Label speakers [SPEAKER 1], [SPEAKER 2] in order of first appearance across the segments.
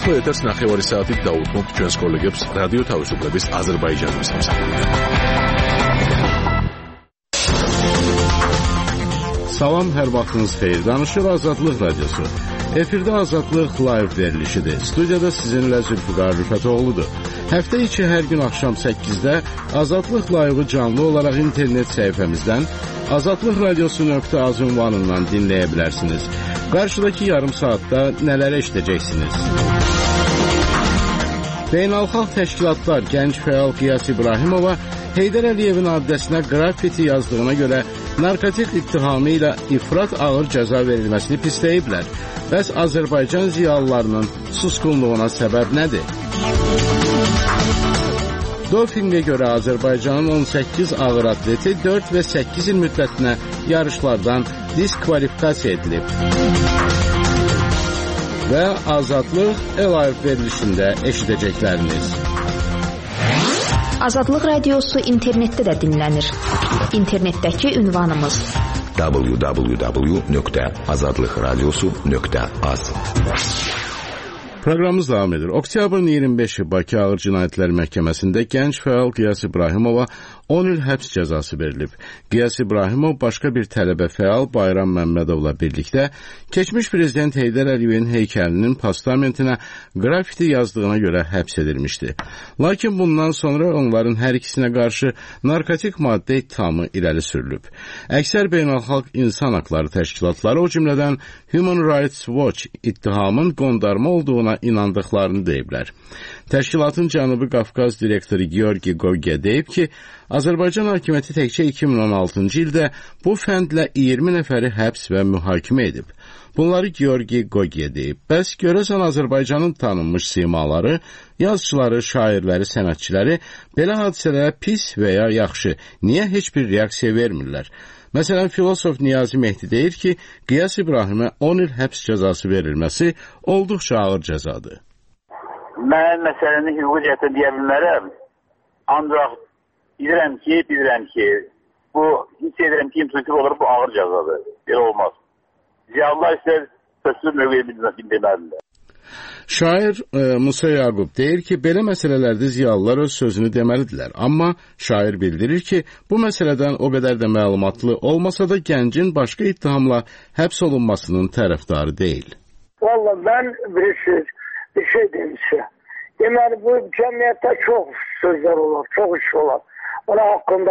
[SPEAKER 1] ახლა ეთერს 9 საათით დაუთმობთ ჩვენს კოლეგებს რადიო თავისუფლების აზერბაიჯანის მოსამართლედ.
[SPEAKER 2] Salam, hər vaxtınız xeyir. Danışır Azadlıq Radyosu. Efirdə Azadlıq live verilişidir. Studiyada sizinlə Zülfüqar Rüfətoğludur. Həftə içi hər gün axşam 8-də Azadlıq live canlı olaraq internet səhifəmizdən azadlıqradiosu.az ünvanından dinləyə bilərsiniz. Qarşıdakı yarım saatda nələr eşidəcəksiniz? Beynəlxalq təşkilatlar gənc fəal Qiyas İbrahimova Heydər Əliyevin adresinə qrafiti yazdığına görə narkotik ittihamı ilə ifrat ağır cəza verilməsini pisləyiblər. Bəs Azərbaycan ziyalılarının susqunluğuna səbəb nədir? Dopinqə görə Azərbaycanın 18 ağır atleti 4 və 8 il müddətinə yarışlardan diskvalifikasiya edilib. Və Azadlıq live verilişində eşidəcəkləriniz.
[SPEAKER 3] Azadlıq Radiosu internetdə də dinlənir. İnternetdəki ünvanımız www.azadlıqradiosu.az.
[SPEAKER 2] Proqramımız davam edir. Oktyabrın 25-i Bakı Ağır Cinayətlər Məhkəməsində gənc fəal Qiyas İbrahimova 10 il həbs cəzası verilib. Qiyas İbrahimov başqa bir tələbə fəal Bayram Məmmədovla birlikdə keçmiş prezident Heydər Əliyevin heykəlinin postamentinə qrafiti yazdığına görə həbs edilmişdi. Lakin bundan sonra onların hər ikisinə qarşı narkotik maddə ittihamı irəli sürülüb. Əksər beynəlxalq insan haqları təşkilatları, o cümlədən Human Rights Watch, ittihamın qondarma olduğuna inandıqlarını deyiblər. Təşkilatın Cənubi Qafqaz direktoru Georgi Gogia deyib ki, Azərbaycan hakimiyyəti təkcə 2016-cı ildə bu fəndlə 20 nəfəri həbs və mühakimə edib. Bunları Georgi Gogia deyib. Bəs görəsən Azərbaycanın tanınmış simaları, yazıçıları, şairləri, sənətçiləri belə hadisələrə pis və ya yaxşı, niyə heç bir reaksiya vermirlər? Məsələn, filosof Niyazi Mehdi deyir ki, Qiyas İbrahimə 10 il həbs cəzası verilməsi olduqca ağır cəzadır.
[SPEAKER 4] Mən məsələni hüquqi cəhətdən deyə bilmərəm. Ancaq bilirəm ki, bu hiss edirəm ki, implisit olaraq bu ağır cəzadır. Belə olmaz. Ziyalılar isə sözsüz mövqeyi bildirməlidirlər.
[SPEAKER 2] Şair Musa Yaqub deyir ki, belə məsələlərdə ziyalılar öz sözünü deməlidirlər. Amma şair bildirir ki, bu məsələdən o qədər də məlumatlı olmasa da gəncin başqa ittihamla həbs olunmasının tərəfdarı deyil.
[SPEAKER 5] Vallahi mən bir şey demişim. Deməli, bu cəmiyyətdə çox sözlər olar, çox iş olar. Ona haqqında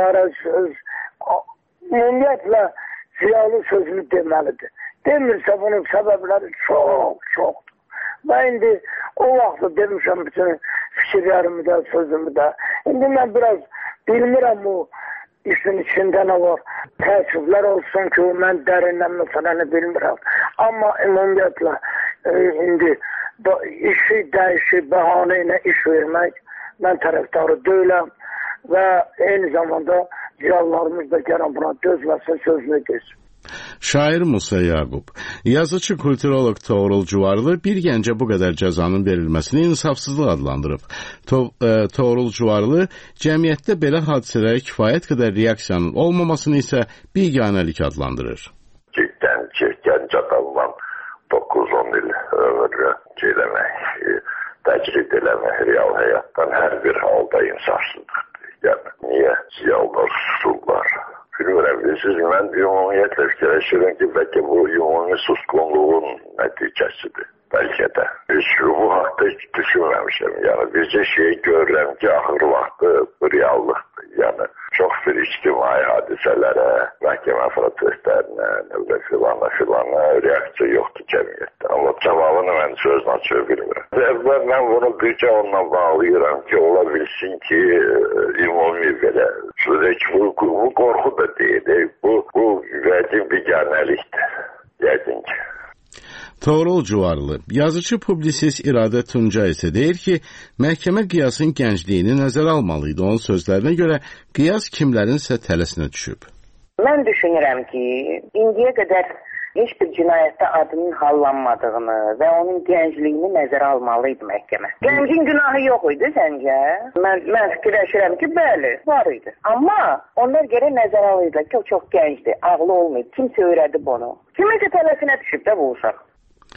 [SPEAKER 5] ümumiyyətlə ziyalı sözünü deməlidir. Demirsə bunun səbəbləri çoxdur. Ben indi o vaxtda demişəm bütün fikirlərimi də, sözümü də. İndi mən biraz bilmirəm o işin içində nə var. Təəssüflər olsun ki, mən dərindən məsələni bilmirəm. Amma ümumiyyətlə indi işi dəyişib, bəhanə ilə iş vermək mən tərəfdarı deyiləm və eyni zamanda ziyalılarımız da gələn buna dözməsin, sözünü desin.
[SPEAKER 2] Şair Musa Yaqub, yazıcı kulturolog Toğrul Cuvarlı bir gəncə bu qədər cəzanın verilməsini insafsızlıq adlandırıb. Toğrul Cuvarlı cəmiyyətdə belə hadisələrə kifayət qədər reaksiyanın olmamasını isə biganəlik adlandırır.
[SPEAKER 6] Cidden gənc adamla 9-10 il ömrü təcrid eləmək real həyatdan hər bir halda insafsızlıqdır. Yəni, niyə ziyalılar susurlar? Bilmirəm, siz mən ümumiyyətlə fikirləşirəm ki, bəlkə bu ümumi susqunluğun nəticəsidir. Bəlkə də. Heç bu haqda heç düşünməmişəm. Yəni, bircə şeyi görürəm ki, axır vaxtı bu reallıqdır. Yəni, çox bir ictimai hadisələrə, məhkəmə proseslərinə, filana reaksiya yoxdur cəmiyyətdə. Amma cavabını mən sözlə açıq bilmirəm. Və mən bunu bircə onunla bağlayıram ki, ola bilsin ki, ümumi belə. Bu qorxu da deyil. Bu vədim biganəlikdir. Yəqin ki.
[SPEAKER 2] Toğrul Cuvarlı, yazıcı publisist İradə Tunca isə deyir ki, məhkəmə Qiyasın gəncliyini nəzərə almalıydı. Onun sözlərinə görə Qiyas kimlərinsə tələsinə düşüb.
[SPEAKER 7] Mən düşünürəm ki, indiyə qədər heç bir cinayətdə adının hallanmadığını və onun gəncliyini nəzərə almalıydı məhkəmə. Gəncin günahı yox idi səncə? Mən fikirləşirəm ki, bəli, var idi. Amma onlar gərək nəzərə alırlar ki, o çox gəncdir, ağlı olmayıb, kimsə öyrədib onu. Kiminsə tələsinə düşüb də bu uşaq.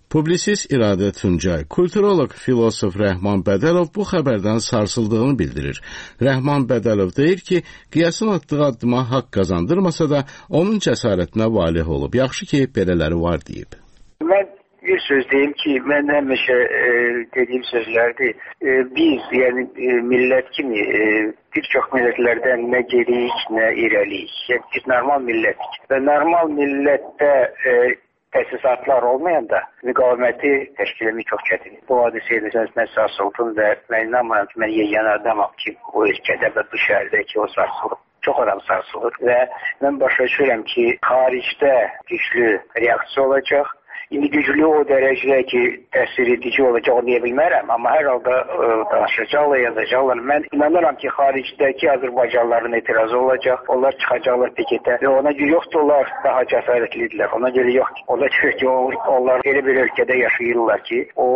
[SPEAKER 2] Publisist İradə Tuncay, kulturolog, filosof Rəhman Bədəlov bu xəbərdən sarsıldığını bildirir. Rəhman Bədəlov deyir ki, Qiyasın atdığı addıma haqq qazandırmasa da onun cəsarətinə valih olub. Yaxşı ki, belələri var deyib.
[SPEAKER 8] Mən bir söz deyim ki, mən həmişə dediyim sözlərdir. Biz, yəni millət kimi bir çox millətlərdən nə geriyik, nə irəliyik. Yəni biz normal millətdik. Və normal millətdə təsisatlar olmayanda müqaviməti təşkil etmək çox çətindir. Bu hadisə edəcəniz mən sarsıldım və mən inanmıram ki, mən yeganə adamam ki, o ölkədə və bu şəhərdə ki, o sarsılıb. Çox adam sarsılır və mən başa düşürəm ki, xaricdə güclü reaksiya olacaq. İndi güclü o dərəcədə ki, təsir edici olacaq, onu deyə bilmərəm. Amma hər halda danışacaqlar, yazacaqlar. Mən inanıram ki, xaricdəki Azərbaycanlıların etirazı olacaq. Onlar çıxacaqlar piketə və ona görə yoxdur, onlar daha cəsarətlidirlər. Ona görə yox. Ona görə ki, onlar elə bir ölkədə yaşayırlar ki, o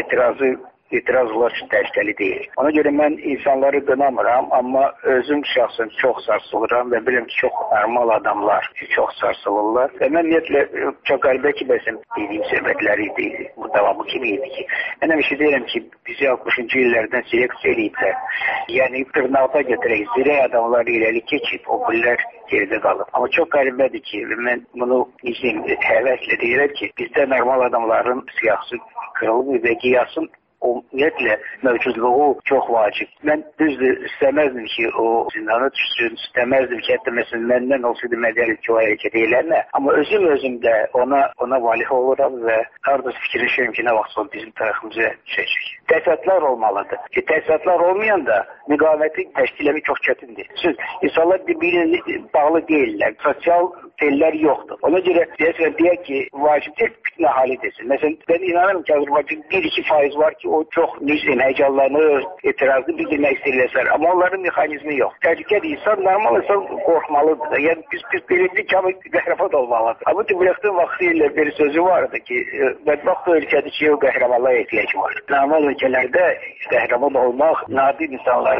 [SPEAKER 8] etirazlar üçün təhlükəli deyil. Ona görə mən insanları qınamıram, amma özüm şəxsən çox sarsılıram və bilirəm ki, çox normal adamlar çox sarsılırlar. Və mən ümumiyyətlə çox qəribə ki, bəsəm dediyim söhbətləri idi. Bu davamı kimi idi ki, mən həmişə deyirəm ki, bizi 60-cı illərdən seleksiya ediblər. Yəni tırnaqda götürək, zirək adamlar irəli keçib, o birlər geridə qalıb. Amma çox qəribədir ki, mən bunu həvəslə deyirəm ki, bizdə normal adamların siyasi qırılıb və qiyasın ümumiyyətlə mövcudluğu çox vacib. Mən düzdür, istəməzdim ki, o zindana düşsün, istəməzdim ki, hətta məsələn, məndən olsaydı mədəli ki, o hərəkət eləmə. Amma özüm-özümdə ona valih oluram və hardasa fikirləşirəm ki, nə vaxt sonra bizim tərəfimizə düşəcək. Təsisatlar olmalıdır. Təsisatlar olmayanda müqaviməti təşkil etmək çox çətindir. İnsanlar bir-birinə bağlı deyirlər. Sosial tellər yoxdur. Ona görə deyək ki, vacibdir bütün əhali desin. Məsələn, mən inanırım ki, Azərbaycan 1-2% var ki, o çox heyecanlanır, etirazlı bildirmək istəyirlər. Amma onların mexanizmi yox. Təhlükəli insan, normal insan qorxmalıdır. Yəni, biz belirli kimi qəhrəman olmalıdır. Amma Cumhuriyyətin vaxtı ilə bir sözü vardı ki, bədbaxt ölkədə ki, o qəhrəmanlara ehtiyac var. Normal ölkələrdə qəhrəman olmaq nadir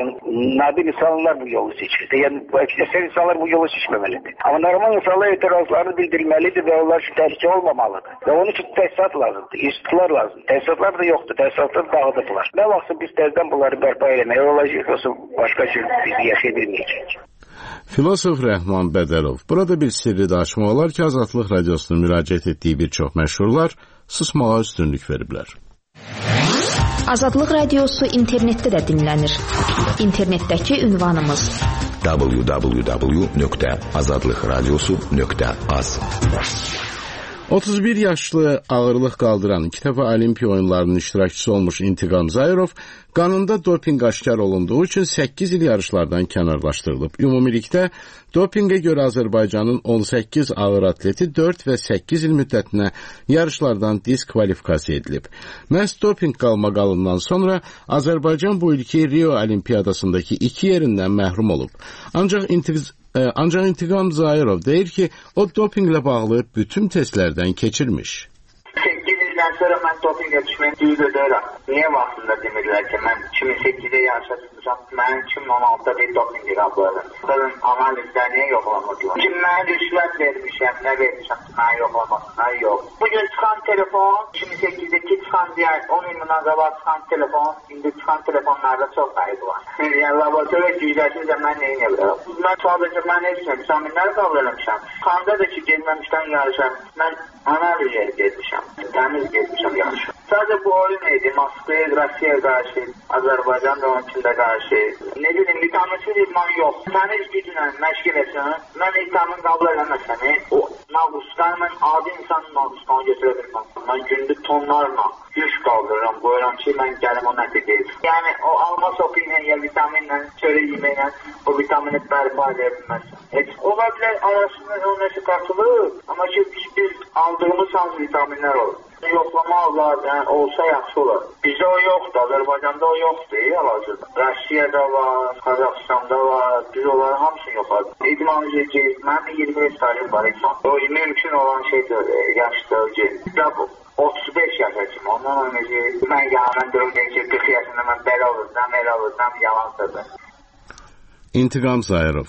[SPEAKER 8] insanlar bu yolu seçir. Yəni, əksər insanlar bu yolu seçməməlidir. Amma normal insanlar etirazlarını bildirməlidir və onlar üçün təhlükə olmamalıdır. Və onun üçün təsisat lazımdır, institutlar lazımdır. Təsisatlar da yoxdur, təsisatlar dağıdıblar. Nə vaxtsa biz təzədən bunları bərpa eləməyə olacaq, yoxsa başqa cür biz yaşaya bilməyəcəyik.
[SPEAKER 2] Filosof Rəhman Bədəlov, burada bir sirri də açmaq olar ki, Azadlıq Radiosuna müraciət etdiyi bir çox məşhurlar susmağa üstünlük veriblər.
[SPEAKER 3] Azadlıq Radiosu internetdə də dinlənir. İnternetdəki ünvanımız
[SPEAKER 9] www.azadlıqradiosu.az
[SPEAKER 2] 31 yaşlı ağırlıq qaldıran 2 dəfə Olimpiya oyunlarının iştirakçısı olmuş İntiqam Zayirov qanunda dopinq aşkar olunduğu üçün 8 il yarışlardan kənarlaşdırılıb. Ümumilikdə dopinqə görə Azərbaycanın 18 ağır atleti 4 və 8 il müddətinə yarışlardan diskvalifikasiya edilib. Məhz dopinq qalmaqalından sonra Azərbaycan bu ilki Rio Olimpiyadasındakı 2 yerindən məhrum olub. Ancaq İntiqam Zayirov deyir ki, o dopinqlə bağlı bütün testlərdən keçirmiş.
[SPEAKER 10] 8 ildən sonra mən dopinqə düşməyim düz ödəyirəm. Niyə vaxtında demirlər ki, mən 2008-də yarışa çıxmışam, mən 2016-da bir dopinq irablarım. Bunun analizlər niyə yoxlamırdılar? Ki, mən rüşvət vermişəm, nə vermişəm ki, mən yoxlamasınlar, yox. Bugün çıxan telefon, 2008-dəki çıxan deyək, 10 il münaqəbat çıxan telefon, indi çıxan telefonlarda çox qayıb var. Yəni, laboratoriya gücləşirsə mən neyin edirəm? Mən sadəcə mən heç nə, vitaminləri qəbul eləmişəm. Xanda da ki, gezməmişdən yarışam, mən analizə getmişəm, təmiz getmişəm yarışam. Sadəcə bu oyun idi, Moskvaya, Rusiyaya qarşı, Azərbaycan da onun içində qarşı. Ne bileyim, vitaminsiz idman yox. Təmiz güclə məşq eləsən, mən vitamin qəbul eləməsəm, o nağustan, mən adi insanın nağustan götürə bilməm. Mən gündə tonlarla yük qaldırıram, qoyuram ki, mən gəlim o nəticəyim. Yəni, o alma sopu ilə, ya vitaminlə, çörək yeməklə o vitamini bərpa edə bilməzsən. Ola bilər, arasında o nəsə qatılır, amma ki, biz aldığımız hansı vitaminlər olur. Yoxlamaq var, yəni olsa yaxşı olur. Bizdə o yoxdur, Azərbaycanda o yoxdur, hal-hazırda. Rusiyada var, Qazaxıstanda var, biz onların hamısını yoxladık. İdman üzrə, mənim 25 sayım var idman. O mümkün olan şeydir, yaşdır, ya bu. 35 yaşacım, ondan önce mən yalan durumdayım ki, 40 yaşında mən belə olurdam, yalan sözüm.
[SPEAKER 2] İntiqam Zayirov.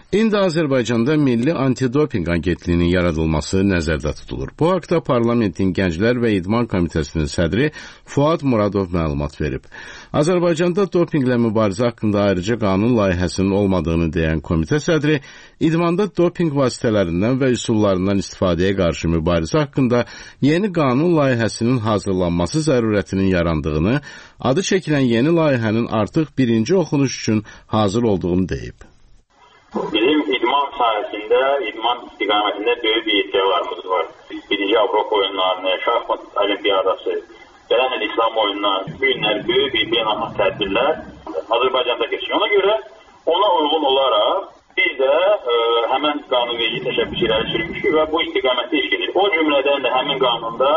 [SPEAKER 2] İndi Azərbaycanda Milli Antidoping Agentliyinin yaradılması nəzərdə tutulur. Bu haqda Parlamentin Gənclər və İdman Komitəsinin sədri Fuad Muradov məlumat verib. Azərbaycanda dopinglə mübarizə haqqında ayrıca qanun layihəsinin olmadığını deyən komitə sədri, idmanda doping vasitələrindən və üsullarından istifadəyə qarşı mübarizə haqqında yeni qanun layihəsinin hazırlanması zərurətinin yarandığını, adı çəkilən yeni layihənin artıq birinci oxunuş üçün hazır olduğunu deyib.
[SPEAKER 9] Bizim idman sahəsində, idman istiqamətində böyük bir iddialarımız var. Birinci Avropa oyunlarını, şahmat olimpiyadası, gələn il İslam oyunları, bu günlər böyük bir beynəlxalq tədbirlər Azərbaycanda keçir. Ona görə ona uyğun olaraq biz də həmən qanunverici təşəbbüsləri sürmüşük və bu istiqamətdə iş gedir. O cümlədən də həmin qanunda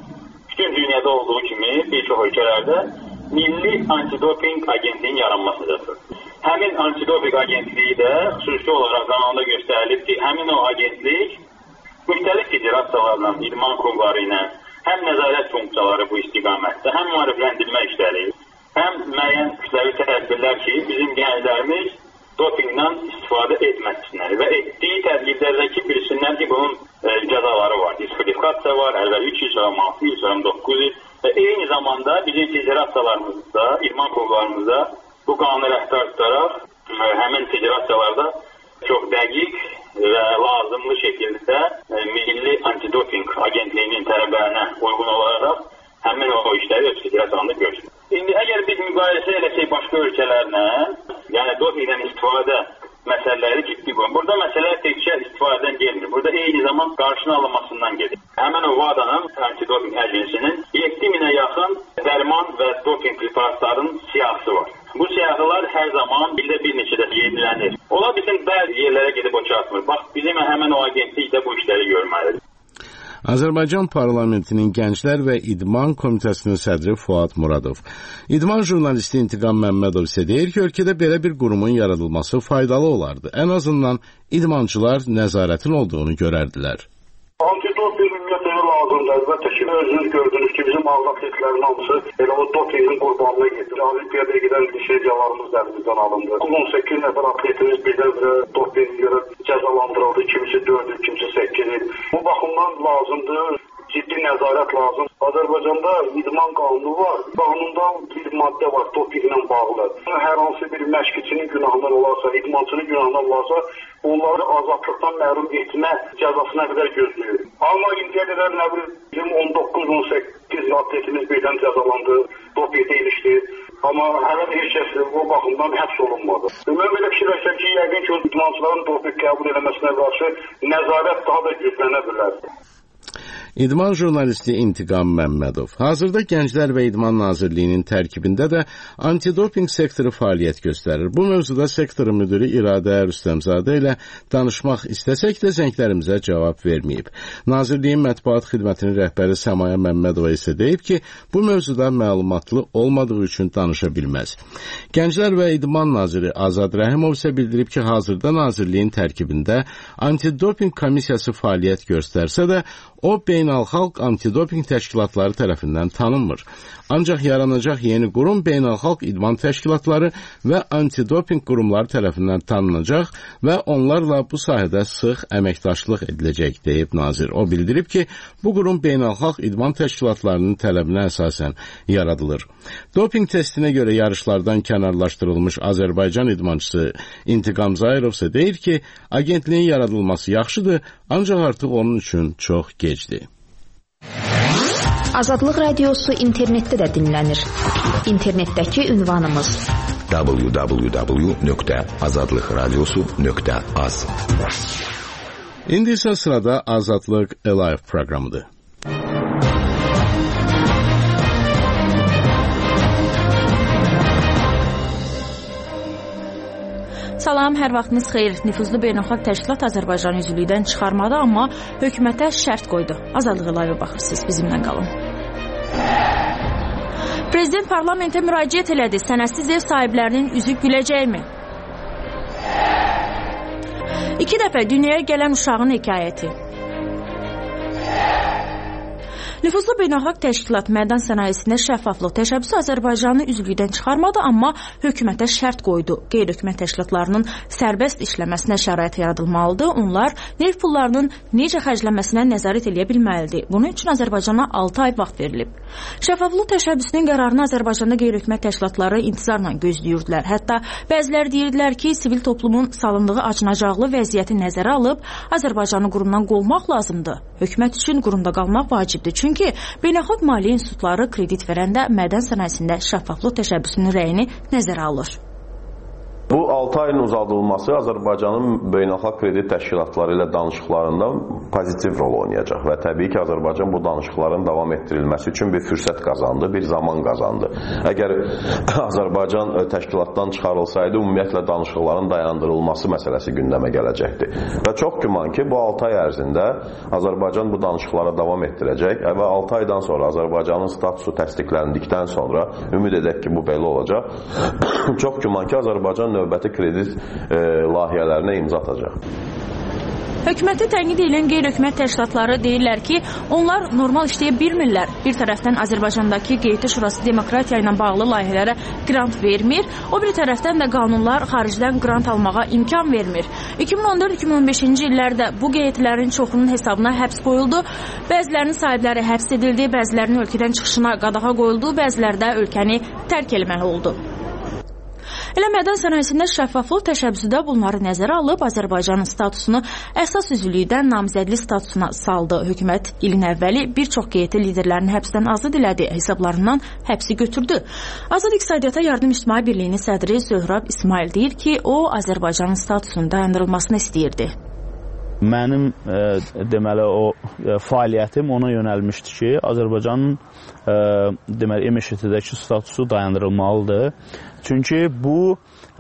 [SPEAKER 9] bütün dünyada olduğu kimi bir çox ölkələrdə Milli Antidoping Agentliyinin yaranmasıdır. Həmin Antidoping Agentliyi də xüsusi olaraq qanunda göstərilib ki, həmin o agentlik müxtəlif federasiyalarla, idman klubları ilə həm nəzarət funksiyaları bu istiqamətdə, həm maarifləndirmə işləri, həm müəyyən kütləvi tədbirlər ki, bizim gənclərimiz dopingdən istifadə etməsinlər və etdiyi tədbirlərdəki bilsinlər ki, bunun cəzaları var. Diskvalifikasiya var, əvvəl 3 il, sonra 6 il, sonra 9 il və eyni zamanda bizim federasiyalarımızda, idman klublarımızda bu qanunu rəftar tutaraq həmin federasiyalarda çox dəqiq və lazımlı şəkildə Milli Antidoping Agentliyinin tələblərinə uyğun olaraq həmin o işləri öz federasiyalarında görsün. İndi əgər biz müqayisə eləsək başqa ölkələrlə, yəni dopingdən istifadə məsələləri ciddi qoyun. Burada məsələ təkcə istifadədən gelmir. Burada eyni zaman qarşının alınmasından gedir. Həmin o WADA-nın, Antidoping Agensinin 7000-ə yaxın dərman və doping preparatlarının siyahısı var. Bu siyahılar hər zaman ildə bir neçə dəfə yenilənir. Ola bizim bəzi yerlərə gedib o çatmır. Bax, bizim həmin o agentlik də bu işləri görməlidir.
[SPEAKER 2] Azərbaycan Parlamentinin Gənclər və İdman Komitəsinin sədri Fuad Muradov. İdman jurnalisti İntiqam Məmmədov isə deyir ki, ölkədə belə bir qurumun yaradılması faydalı olardı. Ən azından idmançılar nəzarətin olduğunu görərdilər.
[SPEAKER 11] Antidoping ümumiyyətlə lazımdır. Əlbəttə ki, özünüz gördünüz ki, bizim atletlərin hamısı elə o dopingin qurbanına gedir. Olimpiyada gedən düşəcələrimiz əlimizdən alındı. 18 nəfər atletimiz birdən-birə dopinga görə cəzalandırıldı. Kimisi 4 il, kimisi 8 il. Bu baxımdan lazımdır, ciddi nəzarət lazım. Azərbaycanda idman qanunu var. Qanunda bir maddə var dopinglə bağlı. Hər hansı bir məşqçinin günahından olarsa, idmançının günahından olarsa, onları azadlıqdan məhrum etmə cəzasına qədər gözləyir. Amma indiyə qədər nə bilir, bizim 19-18 atletimiz birdən cəzalandı, dopingdə ilişdi. Amma hələ də heç kəs o baxımdan həbs olunmadı. Mən belə fikirləşirəm ki, yəqin ki, idmançıların doping qəbul eləməsinə qarşı nəzarət daha da güclənə bilər.
[SPEAKER 2] İdman jurnalisti İntiqam Məmmədov. Hazırda Gənclər və İdman Nazirliyinin tərkibində də antidoping sektoru fəaliyyət göstərir. Bu mövzuda sektorun müdiri İradə Rüstəmzadə ilə danışmaq istəsək də zənglərimizə cavab verməyib. Nazirliyin mətbuat xidmətinin rəhbəri Səmaya Məmmədova isə deyib ki, bu mövzuda məlumatlı olmadığı üçün danışa bilməz. Gənclər və İdman Naziri Azad Rəhimov isə bildirib ki, hazırda Nazirliyin tərkibində antidoping komissiyası fəaliyyət göstərsə də, o beynəlxalq antidoping təşkilatları tərəfindən tanınmır. Ancaq yaranacaq yeni qurum beynəlxalq idman təşkilatları və antidoping qurumları tərəfindən tanınacaq və onlarla bu sahədə sıx əməkdaşlıq ediləcək, deyib nazir. O bildirib ki, bu qurum beynəlxalq idman təşkilatlarının tələbinə əsasən yaradılır. Doping testinə görə yarışlardan kənarlaşdırılmış Azərbaycan idmançısı İntiqam Zahirov isə deyir ki, agentliyin yaradılması yaxşıdır, ancaq artıq onun üçün çox gecdir.
[SPEAKER 3] Azadlıq Radiosu internetdə də dinlənir. İnternetdəki ünvanımız
[SPEAKER 12] www.azadlıqradiosu.az.
[SPEAKER 2] İndi isə sırada Azadlıq Live proqramıdır.
[SPEAKER 13] Salam, hər vaxtınız xeyir. Nüfuzlu beynəlxalq təşkilat Azərbaycan üzvlükdən çıxarmadı, amma hökumətə şərt qoydu. Azadlığı live baxırsınız, bizimlə qalın. Prezident parlamentə müraciət elədi. Sənədsiz ev sahiblərinin üzü güləcəkmi? 2 dəfə dünyaya gələn uşağın hekayəti. Nüfuzlu beynəlxalq təşkilat mədən sənayesində şəffaflıq təşəbbüsü Azərbaycanı üzvlükdən çıxarmadı, amma hökumətə şərt qoydu. Qeyri-hökumət təşkilatlarının sərbəst işləməsinə şərait yaradılmalıdır. Onlar neft pullarının necə xərclənməsinə nəzarət edə bilməlidir. Bunun üçün Azərbaycana 6 ay vaxt verilib. Şəffaflıq təşəbbüsünün qərarını Azərbaycanda qeyri-hökumət təşkilatları intizarla gözləyirdilər. Hətta bəziləri deyirdilər ki, sivil toplumun salındığı acınacaqlı vəziyyəti nəzərə alıb Azərbaycanı qurumdan qovmaq lazımdır. Hökumət üçün qurumda qalmaq vacibdir. Çünki beynəlxalq maliyyə institutları kredit verəndə mədən sənayesində şəffaflıq təşəbbüsünün rəyini nəzərə alır.
[SPEAKER 12] Bu 6 ayın uzadılması Azərbaycanın beynəlxalq kredit təşkilatları ilə danışıqlarında pozitiv rol oynayacaq və təbii ki, Azərbaycan bu danışıqların davam etdirilməsi üçün bir fürsət qazandı, bir zaman qazandı. Əgər Azərbaycan təşkilatdan çıxarılsaydı, ümumiyyətlə danışıqların dayandırılması məsələsi gündəmə gələcəkdi. Və çox güman ki, bu 6 ay ərzində Azərbaycan bu danışıqlara davam etdirəcək və 6 aydan sonra Azərbaycanın statusu təsdiqləndikdən sonra ümid edək ki, bu belə olacaq. Çox güman ki, Azərbaycan növbəti kredit layihələrinə imza atacaq.
[SPEAKER 13] Hökuməti tənqid edən qeyri-hökumət təşkilatları deyirlər ki, onlar normal işləyə bilmirlər. Bir tərəfdən Azərbaycandakı QT Şurası demokratiya ilə bağlı layihələrə qrant vermir, o bir tərəfdən də qanunlar xaricdən qrant almağa imkan vermir. 2014-2015-ci illərdə bu QT-lərin çoxunun hesabına həbs qoyuldu, bəzilərinin sahibləri həbs edildi, bəzilərinin ölkədən çıxışına qadağa qoyuldu, bəziləri də ölkəni tərk etməli oldu. Elə mədən sənayesində şəffaflıq təşəbbüsü də bunları nəzərə alıb Azərbaycanın statusunu əsas üzvlükdən namizədli statusuna saldı. Hökumət ilin əvvəli bir çox QT liderlərinin həbsdən azad elədi, hesablarından həbsi götürdü. Azad İqtisadiyyata Yardım İctimai Birliyinin sədri Zöhrab İsmail deyir ki, o Azərbaycanın statusunun dayandırılmasını istəyirdi.
[SPEAKER 14] Mənim deməli o fəaliyyətim ona yönəlmişdi ki, Azərbaycanın deməli MŞT-dəki statusu dayandırılmalıdır. Çünki bu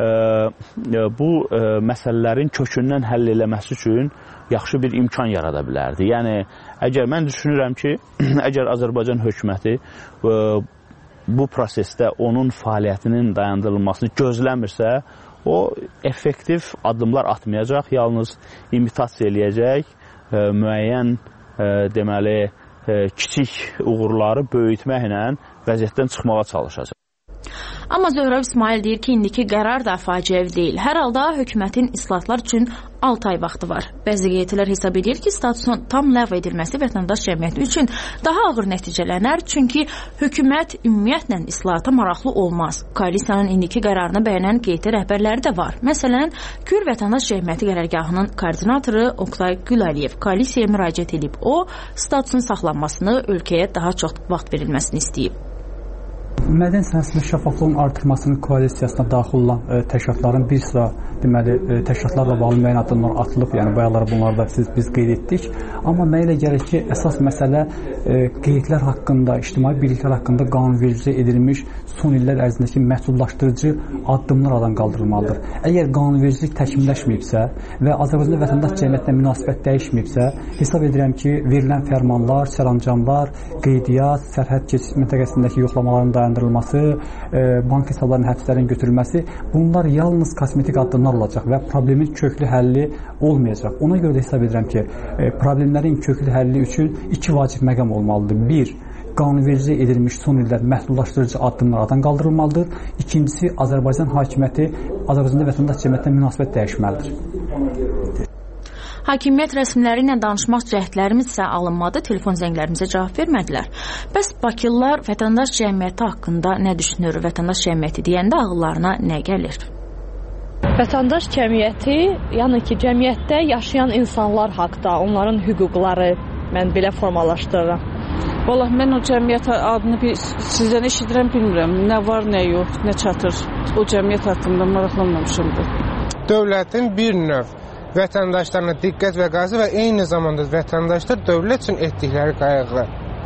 [SPEAKER 14] məsələlərin kökündən həll eləməsi üçün yaxşı bir imkan yarada bilərdi. Yəni əgər mən düşünürəm ki, əgər Azərbaycan hökuməti bu prosesdə onun fəaliyyətinin dayandırılmasını gözləmirsə, o effektiv addımlar atmayacaq, yalnız imitasiya eləyəcək, müəyyən deməli kiçik uğurları böyütməklə vəziyyətdən çıxmağa çalışacaq.
[SPEAKER 13] Amma Zöhrab İsmail deyir ki, indiki qərar da faciəvi deyil. Hər halda hökumətin islahatlar üçün 6 ay vaxtı var. Bəzi qeytilər hesab edir ki, statusun tam ləğv edilməsi vətəndaş cəmiyyəti üçün daha ağır nəticələnər, çünki hökumət ümumiyyətlə islahata maraqlı olmaz. Koalisiyanın indiki qərarını bəyənən qeytə rəhbərləri də var. Məsələn, Kür Vətəndaş Cəmiyyəti qərargahının koordinatoru Oqtay Güləliyev koalisiyaya müraciət edib. O, statusun saxlanmasını, ölkəyə daha çox vaxt verilməsini istəyib.
[SPEAKER 15] Mədən sənayesində şəffaflığın artırmasının koalisiyasına daxil olan təşkilatların bir sıra deməli təşkilatlarla bağlı müəyyən addımlar atılıb, yəni bayaqları bunları da biz qeyd etdik. Amma mənə elə gəlir ki, əsas məsələ qeydlər haqqında, ictimai birliklər haqqında qanunvericilik edilmiş son illər ərzindəki məhdudlaşdırıcı addımlar aradan qaldırılmalıdır. Əgər qanunvericilik təkmilləşməyibsə və Azərbaycanda vətəndaş cəmiyyətinə münasibət dəyişməyibsə, hesab edirəm ki, verilən fərmanlar, sərəncamlar, qeydiyyat, sərhəd keçid məntəqəsindəki yoxlamaların dayandırılması, bank hesablarının həbslərin götürülməsi, bunlar yalnız kosmetik addımlar olacaq və problemin köklü həlli olmayacaq. Ona görə də hesab edirəm ki, problemlərin köklü həlli üçün 2 vacib məqam olmalıdır. 1. Qanunvericilik edilmiş son illər məhdudlaşdırıcı addımlar aradan qaldırılmalıdır. İkincisi, Azərbaycan hakimiyyəti Azərbaycanda vətəndaş cəmiyyətinə münasibət dəyişməlidir.
[SPEAKER 13] Hakimiyyət rəsmiləri ilə danışmaq cəhdlərimiz isə alınmadı, telefon zənglərimizə cavab vermədilər. Bəs bakılılar vətəndaş cəmiyyəti haqqında nə düşünür? Vətəndaş cəmiyyəti deyəndə ağıllarına nə gəlir?
[SPEAKER 16] Vətəndaş cəmiyyəti, yəni ki, cəmiyyətdə yaşayan insanlar haqda, onların hüquqları mən belə formalaşdırıram.
[SPEAKER 17] Vallahi mən o cəmiyyət adını sizdən eşidirəm, bilmirəm. Nə var, nə yox, nə çatır. O cəmiyyət haqqında maraqlanmamışımdır.
[SPEAKER 18] Dövlətin bir növ vətəndaşlarına diqqət və qayğı və eyni zamanda vətəndaşlar dövlət üçün etdikləri qayğı.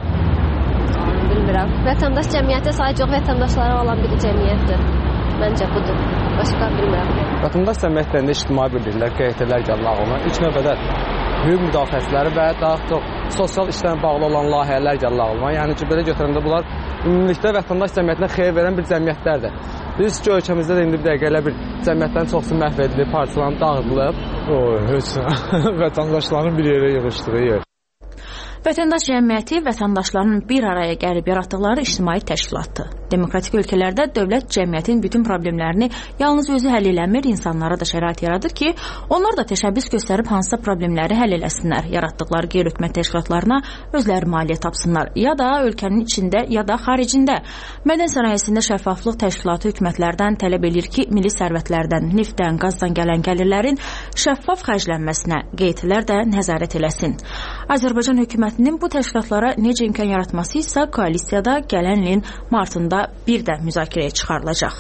[SPEAKER 19] Bilmirəm. Vətəndaş cəmiyyəti sadəcə vətəndaşlara olan bir cəmiyyətdir. Məncə budur. Başqa bilmirəm.
[SPEAKER 20] Vətəndaş cəmiyyətlərində ictimai birliklər, QT-lər gəlmək olmur. İlk növbədə hüquq müdafiəçiləri və daha çox sosial işlərlə bağlı olan layihələr gəlmək olmur. Yəni ki, belə götürəndə bunlar ümumilikdə vətəndaş cəmiyyətinə xeyir verən bir cəmiyyətlərdir. Biz ki, ölkəmizdə də indi bir dəqiqə elə bir cəmiyyətlərin çoxsu məhv edilib, partiyaların dağıdılıb.
[SPEAKER 21] Heç vətəndaşların bir yerə yığışdığı yer.
[SPEAKER 13] Vətəndaş cəmiyyəti vətəndaşların bir araya gəlib yaratdıqları ictimai təşkilatdır. Demokratik ölkələrdə dövlət cəmiyyətin bütün problemlərini yalnız özü həll eləmir, insanlara da şərait yaradır ki, onlar da təşəbbüs göstərib hansısa problemləri həll eləsinlər, yaratdıqları qeyri-hökumət təşkilatlarına özləri maliyyə tapsınlar, ya da ölkənin içində, ya da xaricində. Mədən sənayesində şəffaflıq təşkilatı hökumətlərdən tələb edir ki, milli sərvətlərdən, neftdən, qazdan gələn gəlirlərin şəffaf xərclənməsinə qeydlər də nəzarət eləsin. Azərbaycan hökumətinin bu təşkilatlara necə imkan yaratması isə koalisiyada gələn ilin martında bir də müzakirəyə çıxarılacaq.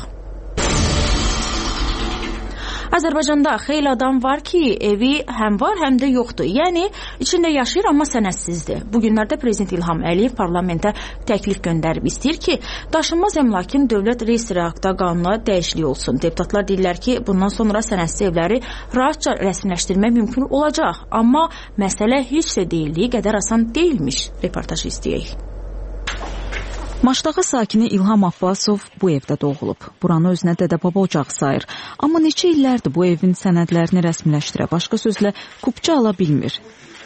[SPEAKER 13] Azərbaycanda xeyli adam var ki, evi həm var, həm də yoxdur. Yəni, içində yaşayır, amma sənədsizdir. Bugünlərdə Prezident İlham Əliyev parlamentə təklif göndərib istəyir ki, daşınmaz əmlakın dövlət reyestri haqqında qanuna dəyişiklik olsun. Deputatlar deyirlər ki, bundan sonra sənədsiz evləri rahatca rəsmiləşdirmək mümkün olacaq. Amma məsələ heç də deyildiyi qədər asan deyilmiş. Reportajı istəyək.
[SPEAKER 21] Maşdağı sakini İlham Abbasov bu evdə doğulub. Buranı özünə dədə-baba ocağı sayır. Amma neçə illərdir bu evin sənədlərini rəsmiləşdirə, başqa sözlə kupça ala bilmir.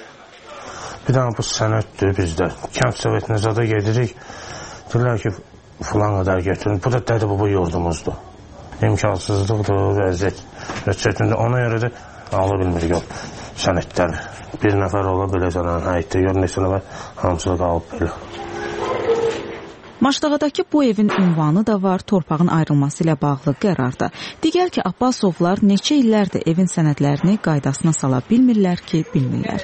[SPEAKER 22] Bir dənə bu sənəddir bizdə. Kənd Sovetinə zada gedirik. Deyirlər ki, filan qədər getirin. Bu da dədə-baba yurdumuzdur. İmkansızlıqdır, vəziyyət. Ona görə də ala bilmirik o sənədlər. Bir nəfər ola biləcən həyətdə, gör neçə nəfər hamısı da qalıb belə.
[SPEAKER 21] Maşdağadakı bu evin ünvanı da var, torpağın ayrılması ilə bağlı qərarda. Digər ki, Abbasovlar neçə illərdir evin sənədlərini qaydasına sala bilmirlər ki, bilmirlər.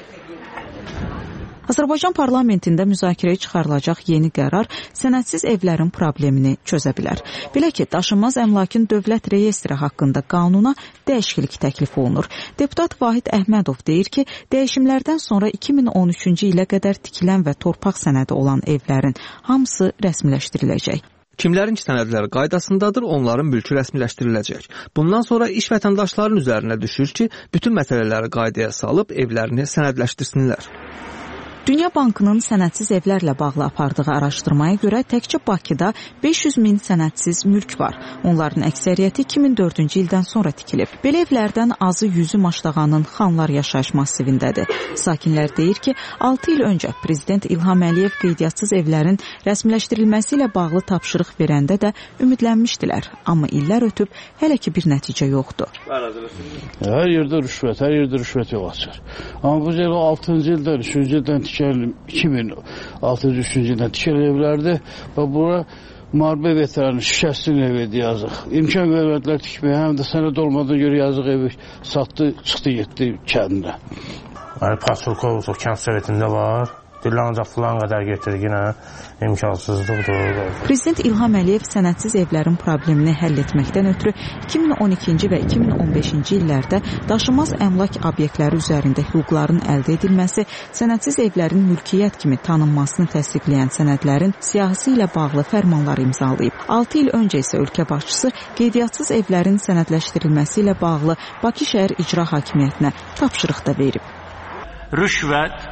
[SPEAKER 21] Azərbaycan parlamentində müzakirəyə çıxarılacaq yeni qərar sənədsiz evlərin problemini çözə bilər. Belə ki, daşınmaz əmlakın dövlət reyestri haqqında qanuna dəyişiklik təklif olunur. Deputat Vahid Əhmədov deyir ki, dəyişimlərdən sonra 2013-cü ilə qədər tikilən və torpaq sənədi olan evlərin hamısı rəsmiləşdiriləcək.
[SPEAKER 23] Kimlərin sənədləri qaydasındadır, onların mülkü rəsmiləşdiriləcək. Bundan sonra iş vətəndaşların üzərinə düşür ki, bütün məsələləri qaydaya salıb evlərini sənədləşdirsinlər.
[SPEAKER 21] Dünya Bankının sənədsiz evlərlə bağlı apardığı araşdırmaya görə təkcə Bakıda 500 min sənədsiz mülk var. Onların əksəriyyəti 2004-cü ildən sonra tikilib. Belə evlərdən azı 100-ü Maşdağanın Xanlar yaşayış massivindədir. Sakinlər deyir ki, 6 il öncə Prezident İlham Əliyev qeydiyatsız evlərin rəsmiləşdirilməsi ilə bağlı tapşırıq verəndə də ümidlənmişdilər. Amma illər ötüb hələ ki bir nəticə yoxdur.
[SPEAKER 24] Hər yerdə rüşvət yol açır. Amma bu 6-cı ildə, 3-cü ildən 2006-cü ildən tikəli evlərdir və bura müharibə veteranı şikəstin evidir, yazıq. İmkan vermədilər tikməyə, həm də sənəd olmadan görə yazıq evi satdı, çıxdı, getdi kəndinə.
[SPEAKER 22] Pasulkov kənd sovetində var. Deyirlər ancaq filan qədər getirir, yenə imkansızlıqdır.
[SPEAKER 21] Prezident İlham Əliyev sənədsiz evlərin problemini həll etməkdən ötürü 2012-ci və 2015-ci illərdə daşınmaz əmlak obyektləri üzərində hüquqların əldə edilməsi, sənədsiz evlərin mülkiyyət kimi tanınmasını təsdiqləyən sənədlərin siyahısı ilə bağlı fərmanlar imzalayıb. 6 il öncə isə ölkə başçısı qeydiyatsız evlərin sənədləşdirilməsi ilə bağlı Bakı şəhər icra hakimiyyətinə tapşırıq da verib.
[SPEAKER 25] Rüşvət,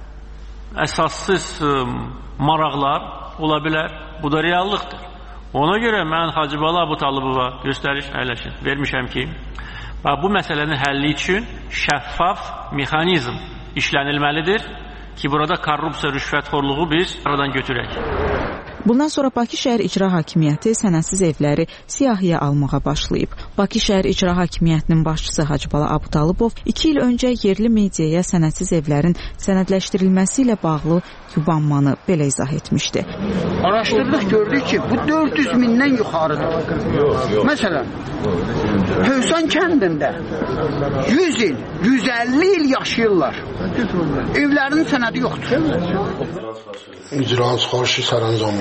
[SPEAKER 25] əsassız maraqlar ola bilər. Bu da reallıqdır. Ona görə mən Hacıbala Abutalibova göstəriş vermişəm ki, bu məsələnin həlli üçün şəffaf mexanizm işlənilməlidir ki, burada korrupsiya, rüşvətxorluğu biz aradan götürək.
[SPEAKER 21] Bundan sonra Bakı şəhər icra hakimiyyəti sənədsiz evləri siyahıya almağa başlayıb. Bakı şəhər icra hakimiyyətinin başçısı Hacıbala Abutalibov 2 il öncə yerli mediaya sənədsiz evlərin sənədləşdirilməsi ilə bağlı yubanmanı belə izah etmişdi.
[SPEAKER 26] Araşdırılıq gördük ki, bu 400 mindən yuxarıdır. Məsələn, Hövsan kəndində 100 il, 150 il yaşayırlar. Evlərin sənədi yoxdur.
[SPEAKER 27] İcraat xarşı sərəncamı.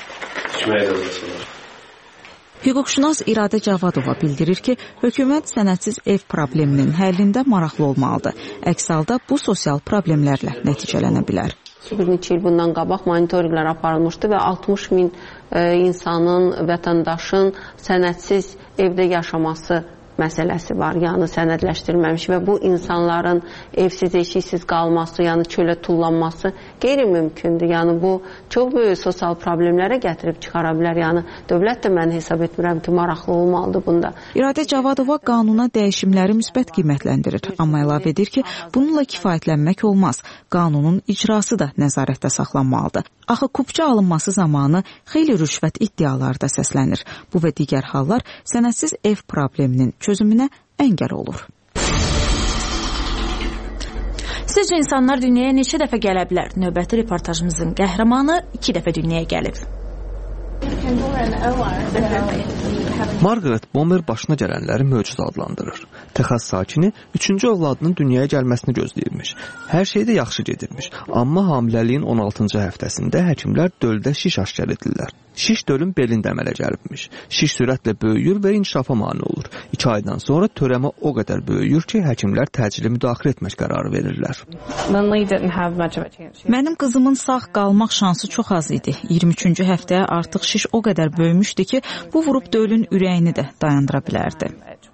[SPEAKER 21] Hüquqşünas İradə Cavadova bildirir ki, hökumət sənədsiz ev probleminin həllində maraqlı olmalıdır. Əks halda bu sosial problemlərlə nəticələnə bilər.
[SPEAKER 28] Bir neçə il bundan qabaq monitorinqlər aparılmışdı və 60 min insanın, vətəndaşın sənədsiz evdə yaşaması məsələsi var, yəni sənədləşdirilməmiş və bu insanların evsiz, eşiksiz qalması, yəni çölə tullanması qeyri-mümkündür. Yəni bu çox böyük sosial problemlərə gətirib çıxara bilər. Yəni dövlət də mən hesab etmirəm ki, maraqlı olmalıdır bunda.
[SPEAKER 21] İradə Cavadova qanuna dəyişimləri müsbət qiymətləndirir, amma əlavə edir ki, bununla kifayətlənmək olmaz. Qanunun icrası da nəzarətdə saxlanmalıdır. Axı kupça alınması zamanı xeyli rüşvət iddiaları da səslənir. Bu və digər hallar sənədsiz ev probleminin çözümünə əngəl olur.
[SPEAKER 13] Sizcə insanlar dünyaya neçə dəfə gələ bilər? Növbəti reportajımızın qəhrəmanı 2 dəfə dünyaya gəlib.
[SPEAKER 23] Margaret Bomer başına gələnləri möcüzə adlandırır. Texas sakini 3-cü övladının dünyaya gəlməsini gözləyirmiş. Hər şey də yaxşı gedirmiş. Amma hamiləliyin 16-cı həftəsində həkimlər döldə şiş aşkar edirlər. Şiş dölün belində əmələ gəlibmiş. Şiş sürətlə böyüyür və inkişafa mane olur. 2 aydan sonra törəmə o qədər böyüyür ki, həkimlər təcili müdaxilə etmək qərarı verirlər.
[SPEAKER 21] Mənim qızımın sağ qalmaq şansı çox az idi. 23-cü həftəyə artıq şiş o qədər böyümüşdü ki, bu vurub dölün ürəyini də dayandıra bilərdi.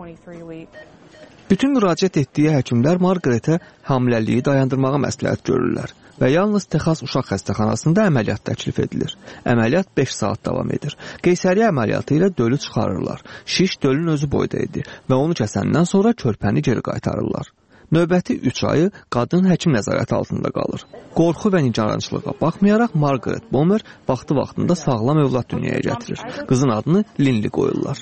[SPEAKER 23] Bütün müraciət etdiyi həkimlər Margaretə hamiləliyi dayandırmağa məsləhət görürlər və yalnız Texas uşaq xəstəxanasında əməliyyat təklif edilir. Əməliyyat 5 saat davam edir. Qeysəriyyə əməliyyatı ilə dölü çıxarırlar. Şiş dölün özü boyda idi və onu kəsəndən sonra körpəni geri qaytarırlar. Növbəti 3 ayı qadın həkim nəzarəti altında qalır. Qorxu və nigarançılığa baxmayaraq Margaret Bomer vaxtı-vaxtında sağlam övlad dünyaya gətirir. Qızın adını Linley qoyurlar.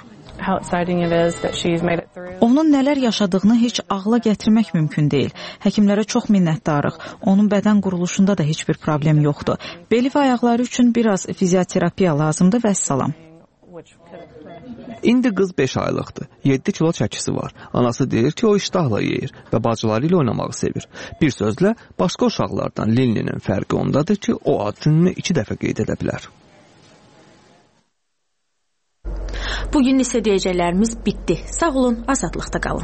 [SPEAKER 21] Onun nələr yaşadığını heç ağla gətirmək mümkün deyil. Həkimlərə çox minnətdarıq. Onun bədən quruluşunda da heç bir problem yoxdur. Beli və ayaqları üçün biraz fizioterapiya lazımdır və əssalam.
[SPEAKER 23] İndi qız 5 aylıqdır. 7 kilo çəkisi var. Anası deyir ki, o iştahla yeyir və bacıları ilə oynamağı sevir. Bir sözlə, başqa uşaqlardan Linley'nin fərqi ondadır ki, o ad gününü 2 dəfə qeyd edə bilər.
[SPEAKER 13] Bugün isə deyəcəklərimiz bitdi. Sağ olun, azadlıqda qalın.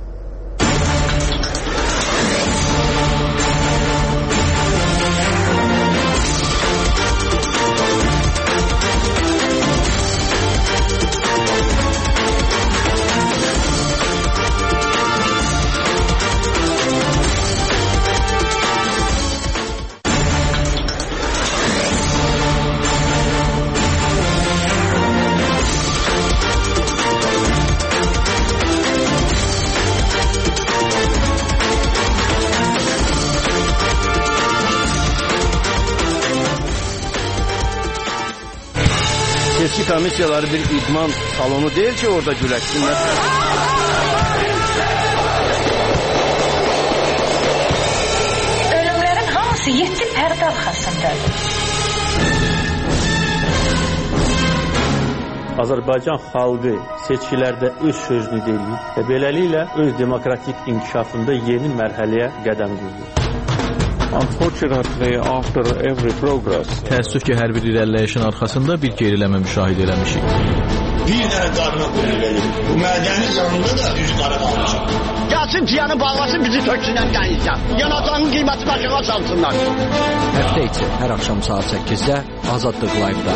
[SPEAKER 1] Seçki komissiyaları bir idman salonu deyil ki, orada güləşsinlər.
[SPEAKER 4] Ölümlərin hamısı 7 pərdə arxasındadır.
[SPEAKER 5] Azərbaycan xalqı seçkilərdə öz sözünü deyir və beləliklə öz demokratik inkişafında yeni mərhələyə qədəm qoyur.
[SPEAKER 6] Unfortunately, after every progress,
[SPEAKER 7] təəssüf ki, hər bir irəliləyişin arxasında bir geriləmə müşahidə eləmişik.
[SPEAKER 8] Bir dənə qarına qoyulur. Bu mədənin yanında da üzü qara qalmışıq.
[SPEAKER 9] Gəlsin tiyanı bağlasın, bizi töksünlər dənizdən. Yanacağın qiyməti başına salsınlar.
[SPEAKER 10] Həftə içi hər axşam saat 8-də Azadlıq Live-da.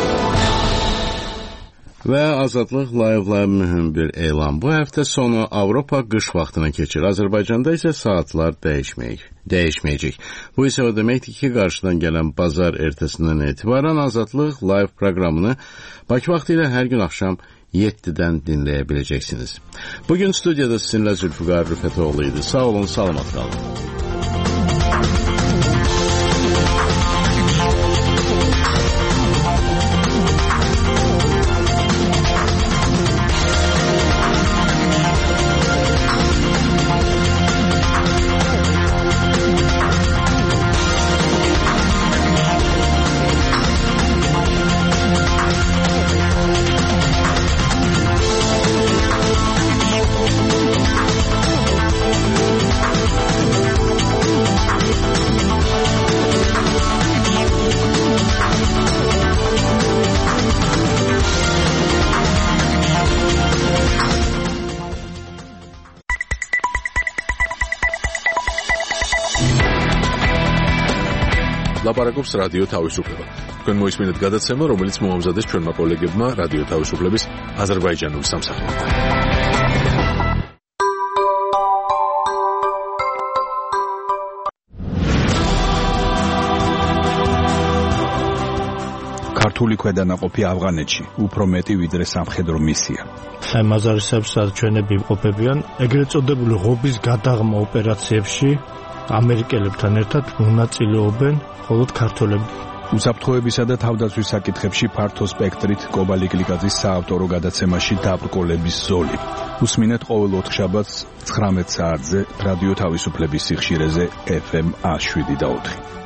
[SPEAKER 2] Və Azadlıq Live-la mühüm bir elan. Bu həftə sonu Avropa qış vaxtına keçir. Azərbaycanda isə saatlar dəyişməyəcək. Bu isə o deməkdir ki, qarşıdan gələn bazar ertəsindən etibarən Azadlıq Live proqramını Bakı vaxtı ilə hər gün axşam 7-dən dinləyə biləcəksiniz. Bugün studiyada sizinlə Zülfüqar Rüfətoğlu idi. Sağ olun, salamat qalın.
[SPEAKER 29] ლაპარაკობს რადიო თავისუფლება. თქვენ მოისმინეთ გადაცემა, რომელიც მოამზადეს ჩვენმა კოლეგებმა რადიო თავისუფლების აზერბაიჯანულ სამსახურთან.
[SPEAKER 3] ქართული ქვედანაყოფი ავღანეთში უფრო მეტი ვიდრე სამხედრო მისია.
[SPEAKER 11] მაზარისებსაც ჩვენები ყოფებიან ეგრეთ წოდებული ღობის გადაღმა ოპერაციებში ამერიკელებთან ერთად მონაწილეობენ მხოლოდ ქართველები.
[SPEAKER 3] უსაფრთხოებისა და თავდაცვის საკითხებში ფართო სპექტრით კობალი გლიკაძის საავტორო გადაცემაში დაბრკოლების ზოლი. უსმინეთ ყოველ 4 შაბათს 19 საათზე რადიო თავისუფლების სიხშირეზე FM 107 და 4.